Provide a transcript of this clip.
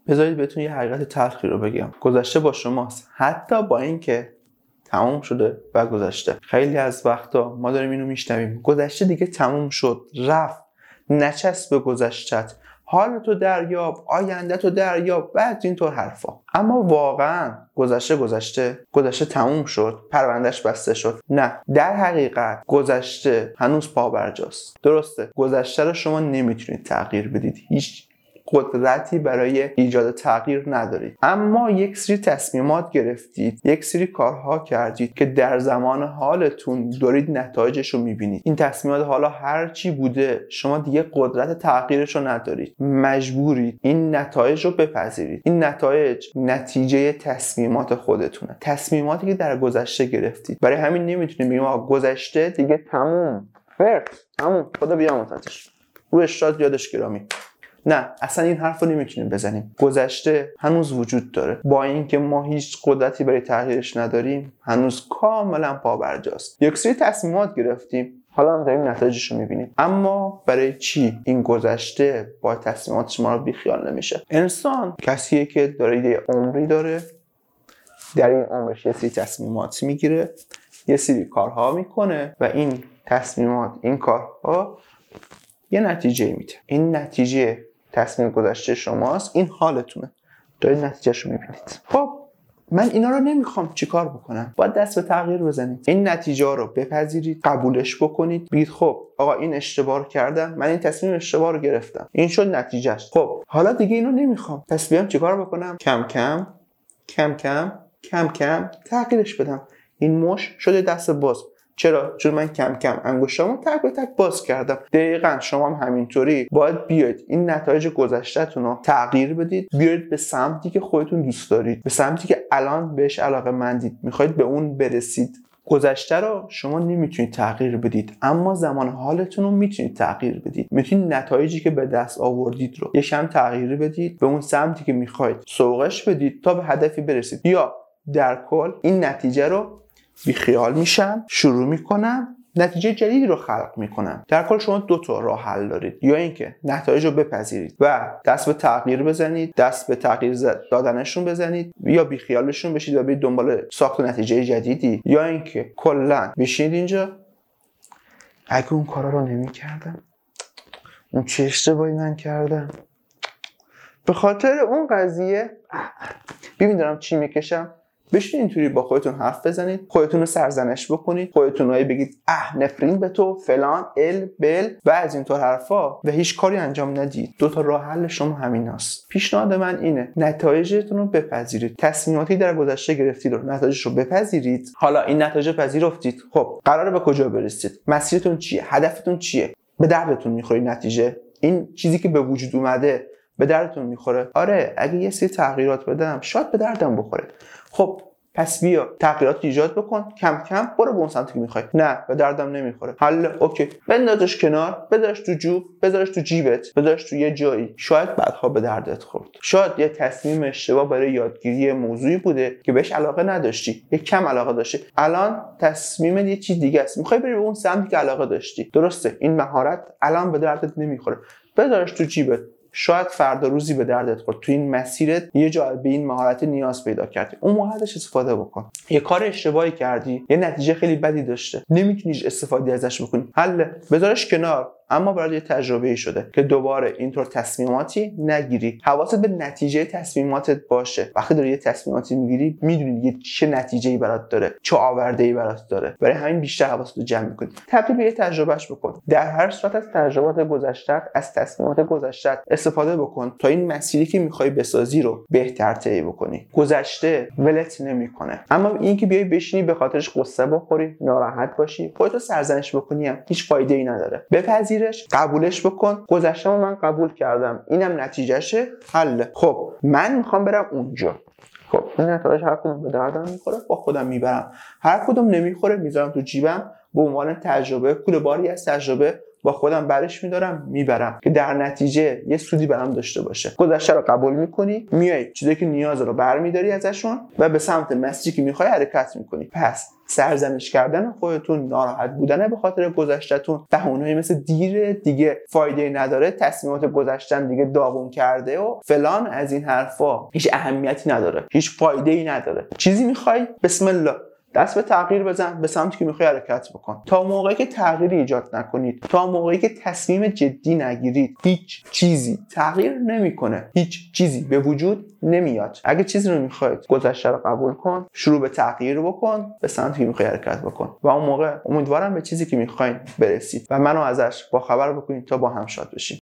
بذارید بهتون یه حقیقت تلخی رو بگم. گذشته با شماست، حتی با اینکه تموم شده و گذشته. خیلی از وقتا ما داریم اینو میشنویم، گذشته دیگه تموم شد، رفت، نچسب به گذشتت، حال تو دریاب، آینده تو دریاب و از اینطور حرفا. اما واقعا گذشته تموم شد، پروندهش بسته شد؟ نه، در حقیقت گذشته هنوز پابرجاست. درسته گذشته رو شما نمیتونید تغییر بدید، هیچ قدرتی برای ایجاد تغییر ندارید، اما یک سری تصمیمات گرفتید، یک سری کارها کردید که در زمان حالتون دارید نتایجش رو میبینید. این تصمیمات حالا هر چی بوده شما دیگه قدرت تغییرش رو ندارید، مجبورید این نتایج رو بپذیرید. این نتایج نتیجه تصمیمات خودتونه، تصمیماتی که در گذشته گرفتید. برای همین نمیتونید بگیم آقا گذشته دیگه تموم، تموم، خدا بیامرزتش، روش شاد یادش گرامی. نه، اصلا این حرف رو نمیتونیم بزنیم. گذشته هنوز وجود داره، با اینکه ما هیچ قدرتی برای تغییرش نداریم، هنوز کاملا پابرجاست. یک سری تصمیمات گرفتیم، حالا هم داریم نتایجش رو میبینیم، اما برای چی این گذشته با تصمیمات شما رو بیخیال نمیشه؟ انسان کسیه که داره یه عمری داره، در این عمرش یه سری تصمیمات میگیره، یه سری کارها میکنه و این تصمیمات، این کارها یه نتیجه میده. این نتیجه تصمیم گذشته شماست، این حالتونه، دارید نتیجهش رو میبینید. خب من اینا رو نمیخوام، چیکار بکنم؟ باید دست به تغییر بزنید، این نتیجه رو بپذیرید، قبولش بکنید، بگید خب آقا این اشتباه رو کردم، من این تصمیم اشتباه رو گرفتم، این شد نتیجهش. خب حالا دیگه اینو نمیخوام، پس بیام چیکار بکنم؟ کم کم تغییرش بدم. این مش شده دست باز. چرا؟ چون من کم کم انگشتامو تک به تک باز کردم. دقیقاً شما هم همینطوری باید بیاید این نتایج گذشته‌تون رو تغییر بدید، بیاید به سمتی که خودتون دوست دارید، به سمتی که الان بهش علاقه‌مندید، میخواید به اون برسید. گذشته رو شما نمیتونید تغییر بدید، اما زمان حالتون رو میتونید تغییر بدید. میتونید نتایجی که به دست آوردید رو یکم تغییر بدید، به اون سمتی که میخواید سوقش بدید تا به هدفی برسید. یا در کل این نتیجه رو بی خیال میشم، شروع میکنم نتیجه جدیدی رو خلق میکنم. در کل شما دو تا راه حل دارید، یا اینکه نتایج رو بپذیرید و دست به تغییر بزنید، دست به تغییر دادنشون بزنید، یا بی خیالشون بشید و برید دنبال ساخت نتیجه جدیدی، یا اینکه کلا بشینید اینجا اگه اون کارا رو نمیکردم، اون چه اشتباهی من کردم، به خاطر اون قضیه ببین دارم چی میکشم. بشین اینطوری با خودتون حرف بزنید، خودتون رو سرزنش بکنید، خودتون رو بگید نفرین به تو فلان بل و از اینطور حرفا و هیچ کاری انجام ندید. دو تا راه حل شما همیناست. پیشنهاد من اینه نتایجتون رو بپذیرید. تصمیماتی در گذشته گرفتید رو نتایجش رو بپذیرید. حالا این نتایج پذیرفتید، خب قراره به کجا برسید؟ مسیرتون چیه؟ هدفتون چیه؟ به دردتون میخوره نتیجه؟ این چیزی که به وجود اومده به دردتون میخوره؟ آره، اگه یه سری تغییرات بدم شاید به دردم بخوره. خب پس بیا تغییرات ایجاد بکن، کم کم برو به اون سمتی که میخوای. نه به دردم نمیخوره، حل اوکی، بندازش کنار، بذارش تو جوب، بذارش تو جیبت، بذارش تو یه جایی، شاید بعدها به دردت خورد. شاید یه تصمیم اشتباه برای یادگیری موضوعی بوده که بهش علاقه نداشتی، یه کم علاقه داشتی، الان تصمیم یه چیز دیگه است، میخوای بری به اون سمتی که علاقه داشتی. درسته این مهارت الان به دردت نمیخوره، بذارش تو جیبت، شاید فردا روزی به دردت خورد، تو این مسیرت یه جا به این مهارت نیاز پیدا کردی، اون مهارتش استفاده بکن. یه کار اشتباهی کردی، یه نتیجه خیلی بدی داشته، نمیتونی استفاده ازش بکنی، حل بذارش کنار، اما برای یه تجربه‌ای شده که دوباره اینطور تصمیماتی نگیری. حواست به نتیجه تصمیماتت باشه. وقتی داری یه تصمیماتی میگیری میدونی دیگه چه نتیجه‌ای برات داره، چه آورده‌ای برات داره، برای همین بیشتر حواست رو جمع می‌کنی. تبدیل به یه تجربهش بکن. در هر صورت از تجربات گذشته، از تصمیمات گذشته استفاده بکن تا این مسیری که می‌خوای بسازی رو بهتر طی بکنی. گذشته ولت نمی‌کنه، اما اینکه بیای بشینی به خاطرش قصه بخوری، ناراحت باشی، خودت سرزنش بکنی هم هیچ فایده‌ای نداره. قبولش بکن. گذشته‌مو من قبول کردم، اینم نتیجهشه، حل. خب من میخوام برم اونجا. خب این نتایج هر کدوم به دردم میخوره با خودم میبرم، هر کدوم نمیخوره میذارم تو جیبم به عنوان تجربه، کوله باری از تجربه با خودم برش میدارم میبرم که در نتیجه یه سودی برام داشته باشه. گذشته رو قبول میکنی، میای چیزایی که نیاز رو برمیداری ازشون و به سمت مسیری که میخوای حرکت میکنی. پس سرزنش کردن خودتون، ناراحت بودن به خاطر گذشته‌تون، بهونه‌ای مثل دیر دیگه فایده نداره، تصمیمات گذشتن دیگه داغون کرده و فلان از این حرفا هیچ اهمیتی نداره، هیچ فایده‌ای نداره. چیزی میخوای، بسم الله دست به تغییر بزن، به سمتی که میخوای حرکت بکن. تا موقعی که تغییری ایجاد نکنید، تا موقعی که تصمیم جدی نگیرید، هیچ چیزی تغییر نمیکنه، هیچ چیزی به وجود نمیاد. اگه چیزی رو میخواید، گذشته رو قبول کن، شروع به تغییر بکن، به سمتی که میخوای حرکت بکن و اون موقع امیدوارم به چیزی که میخواین برسید و منو ازش با خبر بکنید تا با هم شاد بشیم.